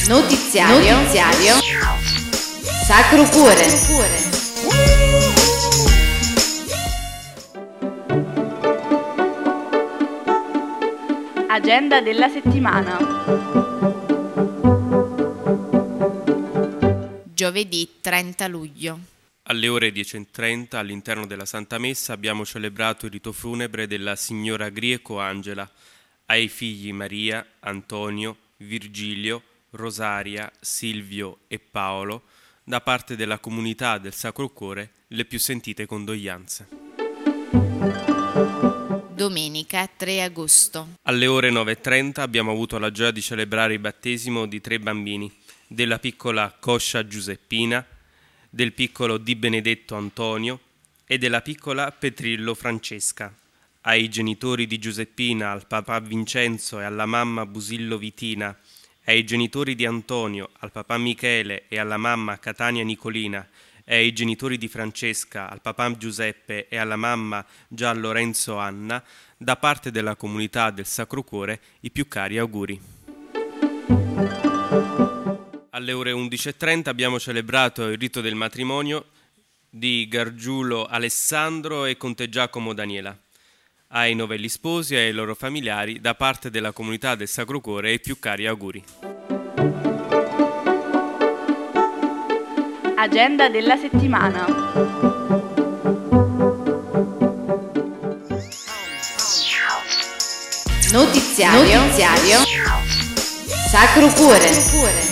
Notiziario Sacro Cuore. Agenda della settimana. Giovedì 30 luglio. Alle ore 10:30 all'interno della Santa Messa abbiamo celebrato il rito funebre della signora Grieco Angela, ai figli Maria, Antonio, Virgilio, Rosaria, Silvio e Paolo, da parte della comunità del Sacro Cuore, le più sentite condoglianze. Domenica 3 agosto. Alle ore 9:30 abbiamo avuto la gioia di celebrare il battesimo di 3 bambini, della piccola Coscia Giuseppina, del piccolo Di Benedetto Antonio e della piccola Petrillo Francesca. Ai genitori di Giuseppina, al papà Vincenzo e alla mamma Busillo Vitina, ai genitori di Antonio, al papà Michele e alla mamma Catania Nicolina, e ai genitori di Francesca, al papà Giuseppe e alla mamma Gian Lorenzo Anna, da parte della comunità del Sacro Cuore, i più cari auguri. Alle ore 11:30 abbiamo celebrato il rito del matrimonio di Gargiulo Alessandro e Conte Giacomo Daniela. Ai novelli sposi e ai loro familiari, da parte della comunità del Sacro Cuore, i più cari auguri. Agenda della settimana. Notiziario Sacro Cuore.